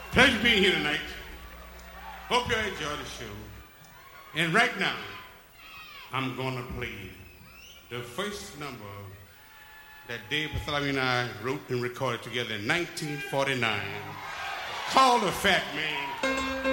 Pleasure being here tonight. Hope you enjoy the show. And right now, I'm going to play the first number that Dave Bartholomew and I wrote and recorded together in 1949, called The Fat Man.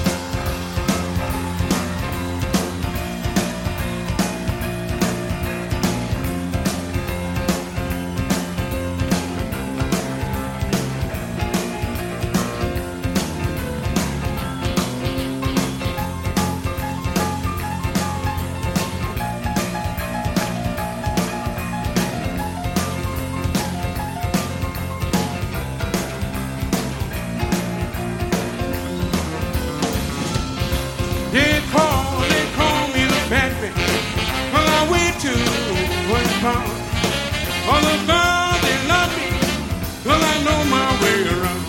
All the girls, they love me, 'cause I know my way around.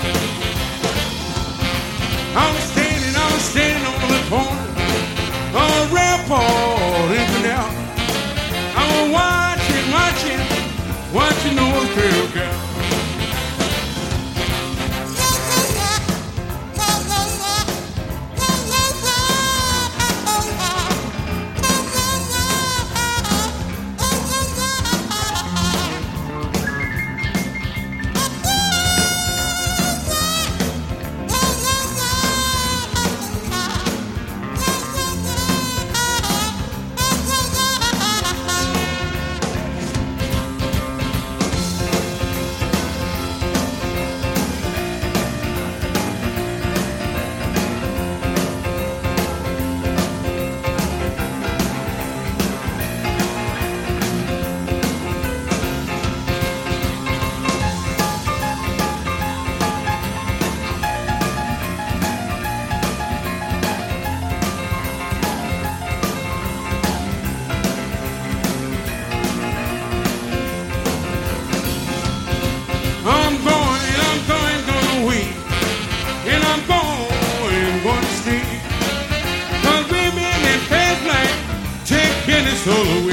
I was standing on the corner of Rampart and Canal. I was watching those girls. Solo